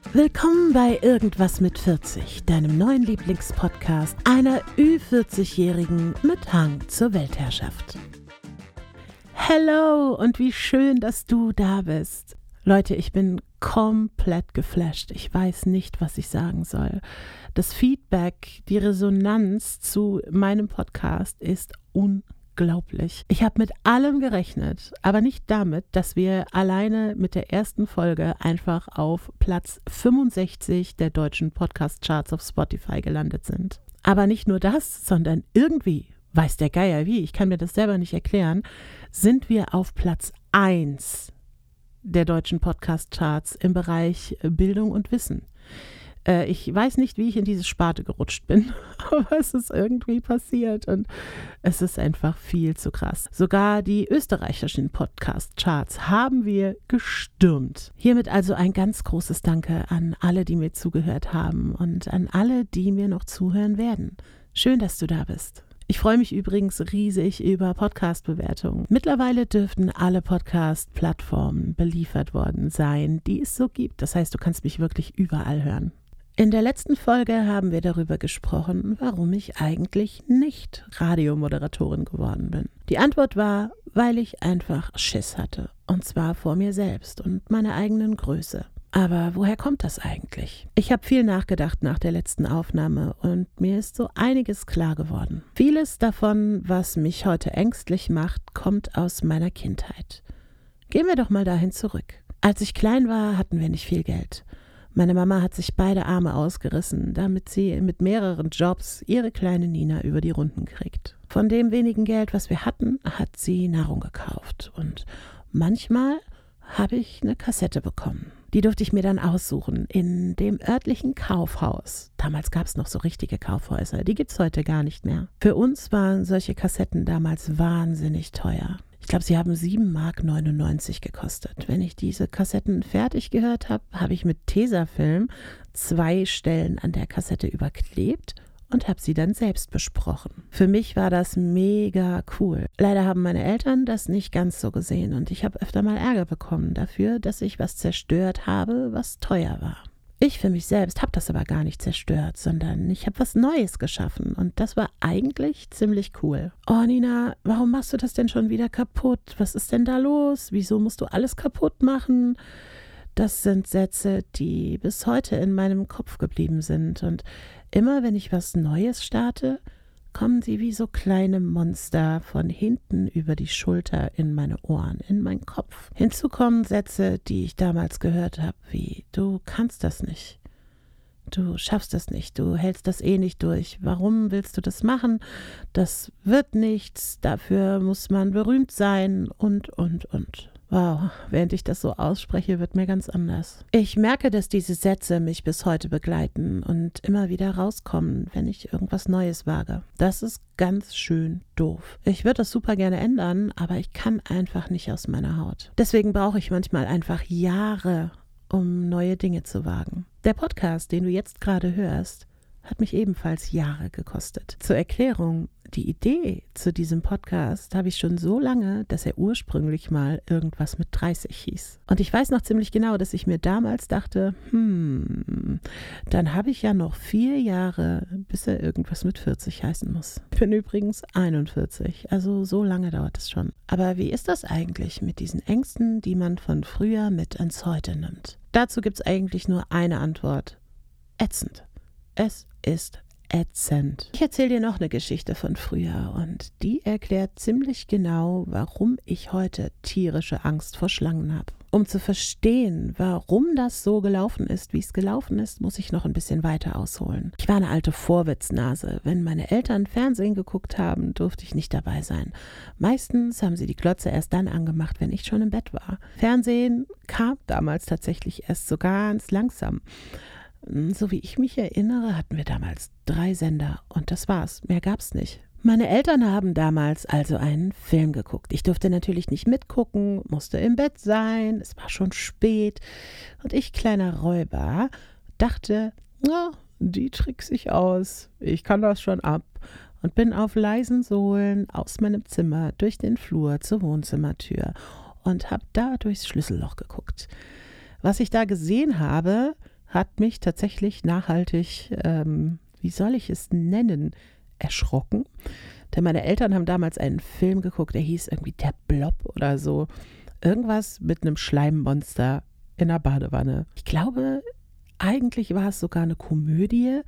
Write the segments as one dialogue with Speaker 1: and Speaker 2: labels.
Speaker 1: Willkommen bei Irgendwas mit 40, deinem neuen Lieblingspodcast einer Ü40-Jährigen mit Hang zur Weltherrschaft. Hello und wie schön, dass du da bist. Leute, ich bin komplett geflasht. Ich weiß nicht, was ich sagen soll. Das Feedback, die Resonanz zu meinem Podcast ist unglaublich. Ich habe mit allem gerechnet, aber nicht damit, dass wir alleine mit der ersten Folge einfach auf Platz 65 der deutschen Podcast-Charts auf Spotify gelandet sind. Aber nicht nur das, sondern irgendwie, weiß der Geier wie, ich kann mir das selber nicht erklären, sind wir auf Platz 1 der deutschen Podcast-Charts im Bereich Bildung und Wissen. Ich weiß nicht, wie ich in diese Sparte gerutscht bin, aber es ist irgendwie passiert und es ist einfach viel zu krass. Sogar die österreichischen Podcast-Charts haben wir gestürmt. Hiermit also ein ganz großes Danke an alle, die mir zugehört haben und an alle, die mir noch zuhören werden. Schön, dass du da bist. Ich freue mich übrigens riesig über Podcast-Bewertungen. Mittlerweile dürften alle Podcast-Plattformen beliefert worden sein, die es so gibt. Das heißt, du kannst mich wirklich überall hören. In der letzten Folge haben wir darüber gesprochen, warum ich eigentlich nicht Radiomoderatorin geworden bin. Die Antwort war, weil ich einfach Schiss hatte. Und zwar vor mir selbst und meiner eigenen Größe. Aber woher kommt das eigentlich? Ich habe viel nachgedacht nach der letzten Aufnahme und mir ist so einiges klar geworden. Vieles davon, was mich heute ängstlich macht, kommt aus meiner Kindheit. Gehen wir doch mal dahin zurück. Als ich klein war, hatten wir nicht viel Geld. Meine Mama hat sich beide Arme ausgerissen, damit sie mit mehreren Jobs ihre kleine Nina über die Runden kriegt. Von dem wenigen Geld, was wir hatten, hat sie Nahrung gekauft. Und manchmal habe ich eine Kassette bekommen. Die durfte ich mir dann aussuchen in dem örtlichen Kaufhaus. Damals gab es noch so richtige Kaufhäuser, die gibt es heute gar nicht mehr. Für uns waren solche Kassetten damals wahnsinnig teuer. Ich glaube, sie haben 7,99 Mark gekostet. Wenn ich diese Kassetten fertig gehört habe, habe ich mit Tesafilm 2 Stellen an der Kassette überklebt und habe sie dann selbst besprochen. Für mich war das mega cool. Leider haben meine Eltern das nicht ganz so gesehen und ich habe öfter mal Ärger bekommen dafür, dass ich was zerstört habe, was teuer war. Ich für mich selbst habe das aber gar nicht zerstört, sondern ich habe was Neues geschaffen und das war eigentlich ziemlich cool. Oh Nina, warum machst du das denn schon wieder kaputt? Was ist denn da los? Wieso musst du alles kaputt machen? Das sind Sätze, die bis heute in meinem Kopf geblieben sind und immer wenn ich was Neues starte, kommen sie wie so kleine Monster von hinten über die Schulter in meine Ohren, in meinen Kopf. Hinzu kommen Sätze, die ich damals gehört habe, wie: Du kannst das nicht, du schaffst das nicht, du hältst das eh nicht durch, warum willst du das machen, das wird nichts, dafür muss man berühmt sein und. Wow, während ich das so ausspreche, wird mir ganz anders. Ich merke, dass diese Sätze mich bis heute begleiten und immer wieder rauskommen, wenn ich irgendwas Neues wage. Das ist ganz schön doof. Ich würde das super gerne ändern, aber ich kann einfach nicht aus meiner Haut. Deswegen brauche ich manchmal einfach Jahre, um neue Dinge zu wagen. Der Podcast, den du jetzt gerade hörst, hat mich ebenfalls Jahre gekostet. Zur Erklärung: Die Idee zu diesem Podcast habe ich schon so lange, dass er ursprünglich mal irgendwas mit 30 hieß. Und ich weiß noch ziemlich genau, dass ich mir damals dachte, dann habe ich ja noch 4 Jahre, bis er irgendwas mit 40 heißen muss. Ich bin übrigens 41, also so lange dauert es schon. Aber wie ist das eigentlich mit diesen Ängsten, die man von früher mit ins Heute nimmt? Dazu gibt es eigentlich nur eine Antwort: ätzend. Es ist ätzend. Ich erzähle dir noch eine Geschichte von früher und die erklärt ziemlich genau, warum ich heute tierische Angst vor Schlangen habe. Um zu verstehen, warum das so gelaufen ist, wie es gelaufen ist, muss ich noch ein bisschen weiter ausholen. Ich war eine alte Vorwitznase. Wenn meine Eltern Fernsehen geguckt haben, durfte ich nicht dabei sein. Meistens haben sie die Glotze erst dann angemacht, wenn ich schon im Bett war. Fernsehen kam damals tatsächlich erst so ganz langsam. So wie ich mich erinnere, hatten wir damals 3 Sender und das war's. Mehr gab's nicht. Meine Eltern haben damals also einen Film geguckt. Ich durfte natürlich nicht mitgucken, musste im Bett sein, es war schon spät. Und ich, kleiner Räuber, dachte, die trickse ich aus, ich kann das schon ab. Und bin auf leisen Sohlen aus meinem Zimmer durch den Flur zur Wohnzimmertür und habe da durchs Schlüsselloch geguckt. Was ich da gesehen habe, hat mich tatsächlich nachhaltig, wie soll ich es nennen, erschrocken. Denn meine Eltern haben damals einen Film geguckt, der hieß irgendwie Der Blob oder so. Irgendwas mit einem Schleimmonster in der Badewanne. Ich glaube, eigentlich war es sogar eine Komödie,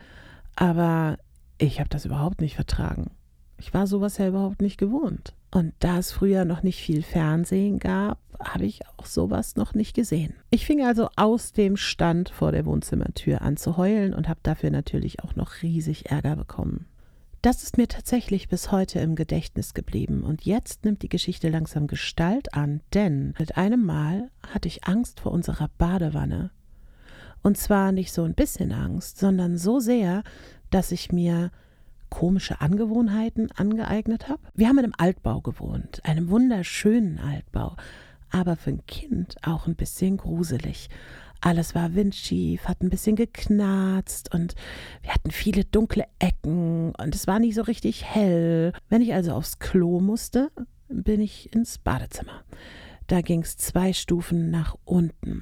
Speaker 1: aber ich habe das überhaupt nicht vertragen. Ich war sowas ja überhaupt nicht gewohnt. Und da es früher noch nicht viel Fernsehen gab, habe ich auch sowas noch nicht gesehen. Ich fing also aus dem Stand vor der Wohnzimmertür an zu heulen und habe dafür natürlich auch noch riesig Ärger bekommen. Das ist mir tatsächlich bis heute im Gedächtnis geblieben und jetzt nimmt die Geschichte langsam Gestalt an, denn mit einem Mal hatte ich Angst vor unserer Badewanne. Und zwar nicht so ein bisschen Angst, sondern so sehr, dass ich mir komische Angewohnheiten angeeignet habe. Wir haben in einem Altbau gewohnt, einem wunderschönen Altbau, aber für ein Kind auch ein bisschen gruselig. Alles war windschief, hat ein bisschen geknarzt und wir hatten viele dunkle Ecken und es war nie so richtig hell. Wenn ich also aufs Klo musste, bin ich ins Badezimmer. Da ging es 2 Stufen nach unten.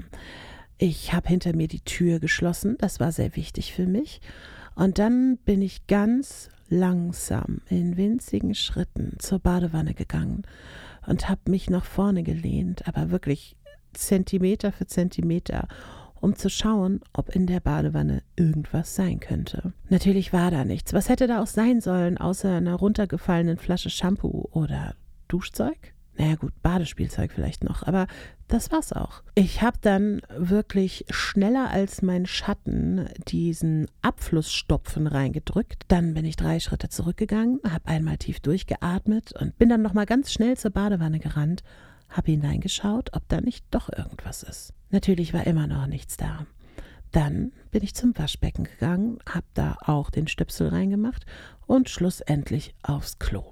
Speaker 1: Ich habe hinter mir die Tür geschlossen, das war sehr wichtig für mich. Und dann bin ich ganz langsam in winzigen Schritten zur Badewanne gegangen und habe mich nach vorne gelehnt, aber wirklich Zentimeter für Zentimeter, um zu schauen, ob in der Badewanne irgendwas sein könnte. Natürlich war da nichts. Was hätte da auch sein sollen, außer einer runtergefallenen Flasche Shampoo oder Duschzeug? Naja gut, Badespielzeug vielleicht noch, aber das war's auch. Ich habe dann wirklich schneller als mein Schatten diesen Abflussstopfen reingedrückt. Dann bin ich 3 Schritte zurückgegangen, habe einmal tief durchgeatmet und bin dann nochmal ganz schnell zur Badewanne gerannt, habe hineingeschaut, ob da nicht doch irgendwas ist. Natürlich war immer noch nichts da. Dann bin ich zum Waschbecken gegangen, habe da auch den Stöpsel reingemacht und schlussendlich aufs Klo.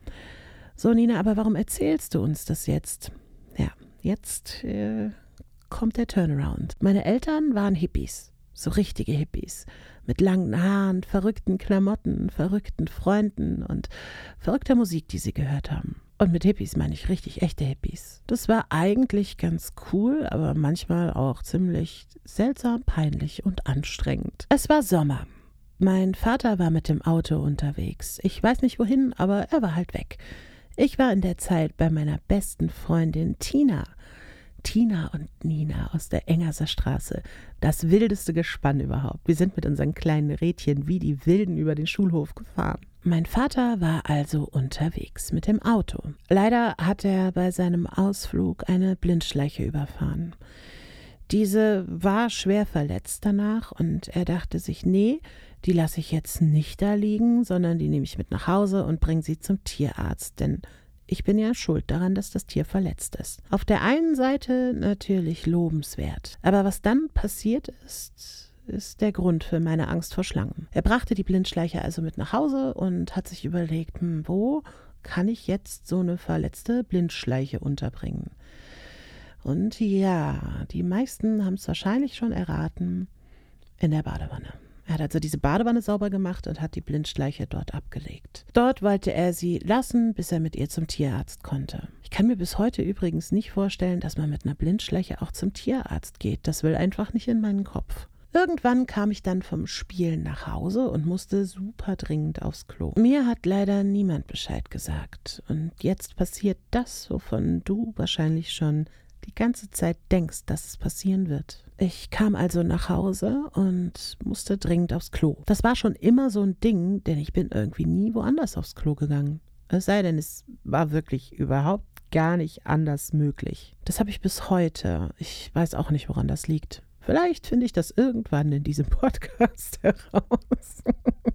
Speaker 1: So, Nina, aber warum erzählst du uns das jetzt? Ja, jetzt kommt der Turnaround. Meine Eltern waren Hippies, so richtige Hippies, mit langen Haaren, verrückten Klamotten, verrückten Freunden und verrückter Musik, die sie gehört haben. Und mit Hippies meine ich richtig echte Hippies. Das war eigentlich ganz cool, aber manchmal auch ziemlich seltsam, peinlich und anstrengend. Es war Sommer. Mein Vater war mit dem Auto unterwegs. Ich weiß nicht wohin, aber er war halt weg. Ich war in der Zeit bei meiner besten Freundin Tina. Tina und Nina aus der Engerser Straße. Das wildeste Gespann überhaupt. Wir sind mit unseren kleinen Rädchen wie die Wilden über den Schulhof gefahren. Mein Vater war also unterwegs mit dem Auto. Leider hat er bei seinem Ausflug eine Blindschleiche überfahren. Diese war schwer verletzt danach und er dachte sich, nee, die lasse ich jetzt nicht da liegen, sondern die nehme ich mit nach Hause und bringe sie zum Tierarzt, denn ich bin ja schuld daran, dass das Tier verletzt ist. Auf der einen Seite natürlich lobenswert, aber was dann passiert ist der Grund für meine Angst vor Schlangen. Er brachte die Blindschleiche also mit nach Hause und hat sich überlegt, wo kann ich jetzt so eine verletzte Blindschleiche unterbringen? Und ja, die meisten haben es wahrscheinlich schon erraten, in der Badewanne. Er hat also diese Badewanne sauber gemacht und hat die Blindschleiche dort abgelegt. Dort wollte er sie lassen, bis er mit ihr zum Tierarzt konnte. Ich kann mir bis heute übrigens nicht vorstellen, dass man mit einer Blindschleiche auch zum Tierarzt geht. Das will einfach nicht in meinen Kopf. Irgendwann kam ich dann vom Spielen nach Hause und musste super dringend aufs Klo. Mir hat leider niemand Bescheid gesagt. Und jetzt passiert das, wovon du wahrscheinlich schon die ganze Zeit denkst, dass es passieren wird. Ich kam also nach Hause und musste dringend aufs Klo. Das war schon immer so ein Ding, denn ich bin irgendwie nie woanders aufs Klo gegangen. Es sei denn, es war wirklich überhaupt gar nicht anders möglich. Das habe ich bis heute. Ich weiß auch nicht, woran das liegt. Vielleicht finde ich das irgendwann in diesem Podcast heraus.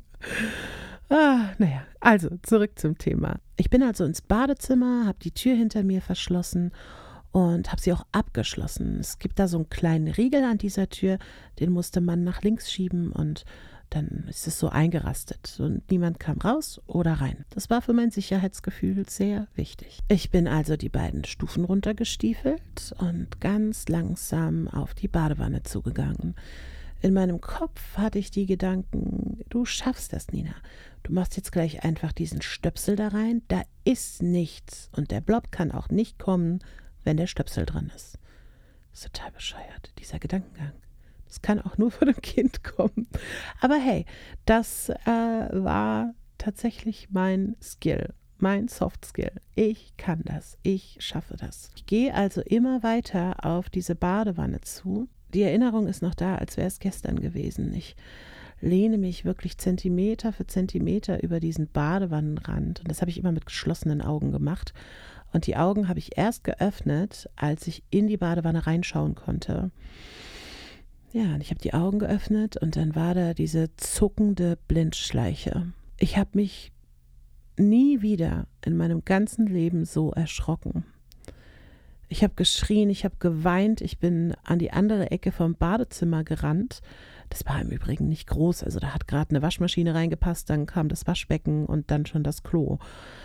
Speaker 1: Naja, also zurück zum Thema. Ich bin also ins Badezimmer, habe die Tür hinter mir verschlossen und habe sie auch abgeschlossen. Es gibt da so einen kleinen Riegel an dieser Tür, den musste man nach links schieben und dann ist es so eingerastet und niemand kam raus oder rein. Das war für mein Sicherheitsgefühl sehr wichtig. Ich bin also die beiden Stufen runtergestiefelt und ganz langsam auf die Badewanne zugegangen. In meinem Kopf hatte ich die Gedanken, du schaffst das, Nina. Du machst jetzt gleich einfach diesen Stöpsel da rein. Da ist nichts und der Blob kann auch nicht kommen, wenn der Stöpsel dran ist. Das ist total bescheuert, dieser Gedankengang. Es kann auch nur von einem Kind kommen. Aber hey, das war tatsächlich mein Skill, mein Soft Skill. Ich kann das, ich schaffe das. Ich gehe also immer weiter auf diese Badewanne zu. Die Erinnerung ist noch da, als wäre es gestern gewesen. Ich lehne mich wirklich Zentimeter für Zentimeter über diesen Badewannenrand. Und das habe ich immer mit geschlossenen Augen gemacht. Und die Augen habe ich erst geöffnet, als ich in die Badewanne reinschauen konnte. Ja, und ich habe die Augen geöffnet und dann war da diese zuckende Blindschleiche. Ich habe mich nie wieder in meinem ganzen Leben so erschrocken. Ich habe geschrien, ich habe geweint, ich bin an die andere Ecke vom Badezimmer gerannt. Das war im Übrigen nicht groß, also da hat gerade eine Waschmaschine reingepasst, dann kam das Waschbecken und dann schon das Klo.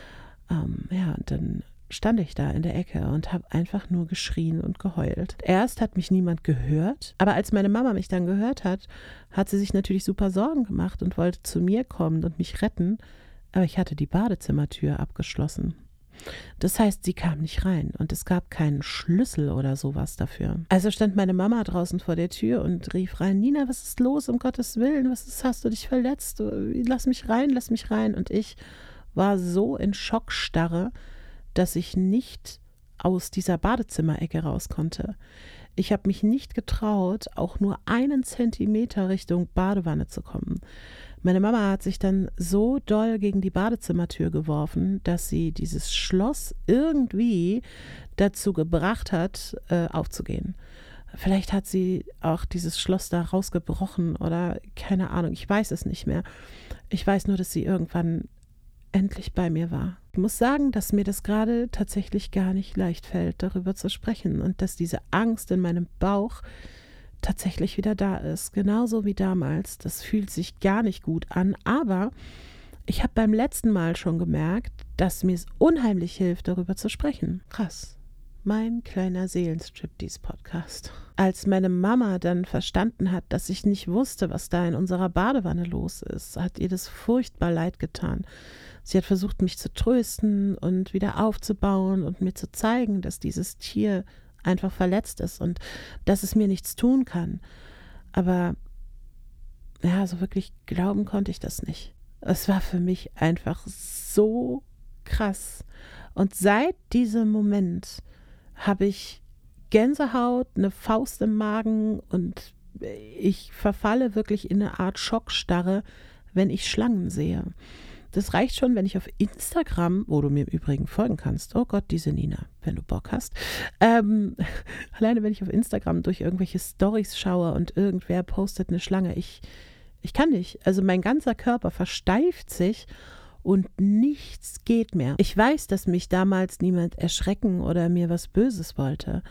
Speaker 1: Und dann stand ich da in der Ecke und habe einfach nur geschrien und geheult. Erst hat mich niemand gehört, aber als meine Mama mich dann gehört hat, hat sie sich natürlich super Sorgen gemacht und wollte zu mir kommen und mich retten, aber ich hatte die Badezimmertür abgeschlossen. Das heißt, sie kam nicht rein und es gab keinen Schlüssel oder sowas dafür. Also stand meine Mama draußen vor der Tür und rief rein: Nina, was ist los, um Gottes Willen, hast du dich verletzt? Lass mich rein, lass mich rein. Und ich war so in Schockstarre, dass ich nicht aus dieser Badezimmerecke raus konnte. Ich habe mich nicht getraut, auch nur einen Zentimeter Richtung Badewanne zu kommen. Meine Mama hat sich dann so doll gegen die Badezimmertür geworfen, dass sie dieses Schloss irgendwie dazu gebracht hat, aufzugehen. Vielleicht hat sie auch dieses Schloss da rausgebrochen oder keine Ahnung, ich weiß es nicht mehr. Ich weiß nur, dass sie irgendwann endlich bei mir war. Ich muss sagen, dass mir das gerade tatsächlich gar nicht leicht fällt, darüber zu sprechen und dass diese Angst in meinem Bauch tatsächlich wieder da ist, genauso wie damals. Das fühlt sich gar nicht gut an, aber ich habe beim letzten Mal schon gemerkt, dass mir es unheimlich hilft, darüber zu sprechen. Krass. Mein kleiner Seelenstriptease-Podcast. Als meine Mama dann verstanden hat, dass ich nicht wusste, was da in unserer Badewanne los ist, hat ihr das furchtbar leid getan. Sie hat versucht, mich zu trösten und wieder aufzubauen und mir zu zeigen, dass dieses Tier einfach verletzt ist und dass es mir nichts tun kann. Aber ja, so wirklich glauben konnte ich das nicht. Es war für mich einfach so krass. Und seit diesem Moment habe ich Gänsehaut, eine Faust im Magen und ich verfalle wirklich in eine Art Schockstarre, wenn ich Schlangen sehe. Das reicht schon, wenn ich auf Instagram, wo du mir im Übrigen folgen kannst, oh Gott, diese Nina, wenn du Bock hast, alleine wenn ich auf Instagram durch irgendwelche Storys schaue und irgendwer postet eine Schlange, ich kann nicht. Also mein ganzer Körper versteift sich und nichts geht mehr. Ich weiß, dass mich damals niemand erschrecken oder mir was Böses wollte.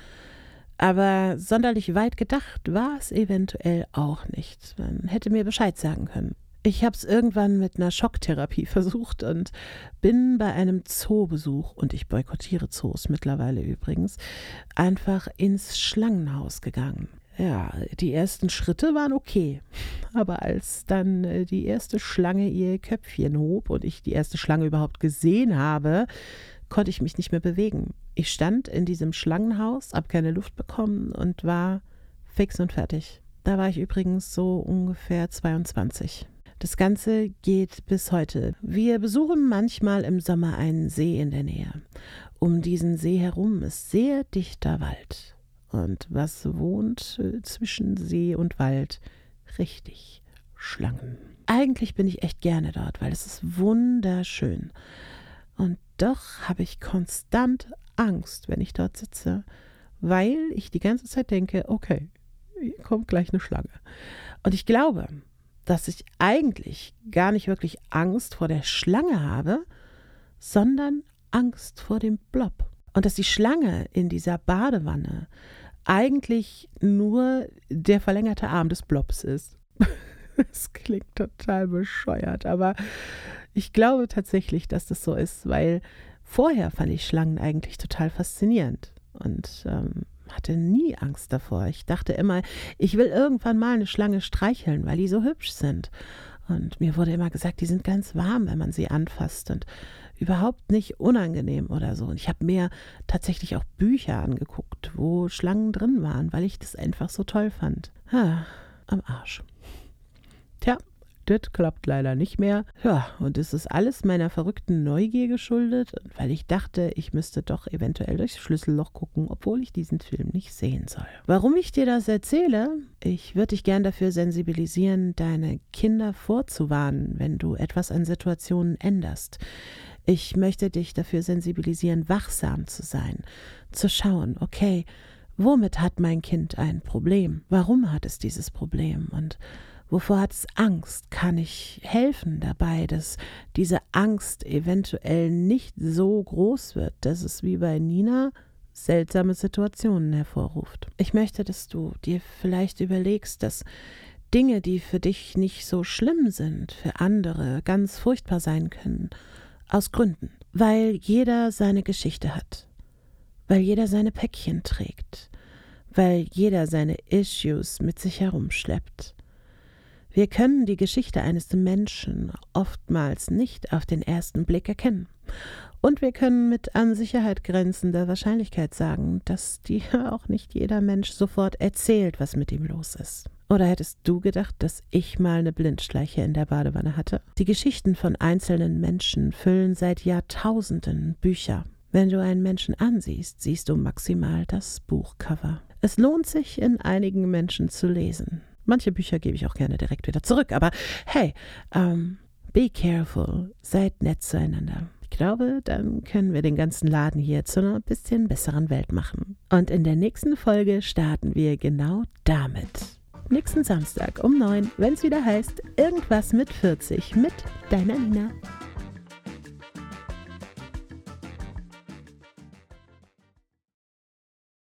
Speaker 1: Aber sonderlich weit gedacht war es eventuell auch nicht. Man hätte mir Bescheid sagen können. Ich habe es irgendwann mit einer Schocktherapie versucht und bin bei einem Zoobesuch, und ich boykottiere Zoos mittlerweile übrigens, einfach ins Schlangenhaus gegangen. Ja, die ersten Schritte waren okay, aber als dann die erste Schlange ihr Köpfchen hob und ich die erste Schlange überhaupt gesehen habe, konnte ich mich nicht mehr bewegen. Ich stand in diesem Schlangenhaus, habe keine Luft bekommen und war fix und fertig. Da war ich übrigens so ungefähr 22. Das Ganze geht bis heute. Wir besuchen manchmal im Sommer einen See in der Nähe. Um diesen See herum ist sehr dichter Wald. Und was wohnt zwischen See und Wald? Richtig, Schlangen. Eigentlich bin ich echt gerne dort, weil es ist wunderschön. Und doch habe ich konstant Angst, wenn ich dort sitze, weil ich die ganze Zeit denke, okay, hier kommt gleich eine Schlange. Und ich glaube, dass ich eigentlich gar nicht wirklich Angst vor der Schlange habe, sondern Angst vor dem Blob. Und dass die Schlange in dieser Badewanne eigentlich nur der verlängerte Arm des Blobs ist. Das klingt total bescheuert, aber ich glaube tatsächlich, dass das so ist, weil vorher fand ich Schlangen eigentlich total faszinierend und hatte nie Angst davor. Ich dachte immer, ich will irgendwann mal eine Schlange streicheln, weil die so hübsch sind. Und mir wurde immer gesagt, die sind ganz warm, wenn man sie anfasst und überhaupt nicht unangenehm oder so. Und ich habe mir tatsächlich auch Bücher angeguckt, wo Schlangen drin waren, weil ich das einfach so toll fand. Am Arsch. Tja, das klappt leider nicht mehr. Ja, und es ist alles meiner verrückten Neugier geschuldet, weil ich dachte, ich müsste doch eventuell durchs Schlüsselloch gucken, obwohl ich diesen Film nicht sehen soll. Warum ich dir das erzähle? Ich würde dich gern dafür sensibilisieren, deine Kinder vorzuwarnen, wenn du etwas an Situationen änderst. Ich möchte dich dafür sensibilisieren, wachsam zu sein, zu schauen, okay, womit hat mein Kind ein Problem? Warum hat es dieses Problem? Und wovor hat es Angst? Kann ich helfen dabei, dass diese Angst eventuell nicht so groß wird, dass es wie bei Nina seltsame Situationen hervorruft? Ich möchte, dass du dir vielleicht überlegst, dass Dinge, die für dich nicht so schlimm sind, für andere ganz furchtbar sein können, aus Gründen. Weil jeder seine Geschichte hat, weil jeder seine Päckchen trägt, weil jeder seine Issues mit sich herumschleppt. Wir können die Geschichte eines Menschen oftmals nicht auf den ersten Blick erkennen. Und wir können mit an Sicherheit grenzender Wahrscheinlichkeit sagen, dass dir auch nicht jeder Mensch sofort erzählt, was mit ihm los ist. Oder hättest du gedacht, dass ich mal eine Blindschleiche in der Badewanne hatte? Die Geschichten von einzelnen Menschen füllen seit Jahrtausenden Bücher. Wenn du einen Menschen ansiehst, siehst du maximal das Buchcover. Es lohnt sich, in einigen Menschen zu lesen. Manche Bücher gebe ich auch gerne direkt wieder zurück, aber hey, be careful, seid nett zueinander. Ich glaube, dann können wir den ganzen Laden hier zu einer bisschen besseren Welt machen. Und in der nächsten Folge starten wir genau damit. Nächsten Samstag um 9, wenn es wieder heißt, irgendwas mit 40 mit deiner Nina.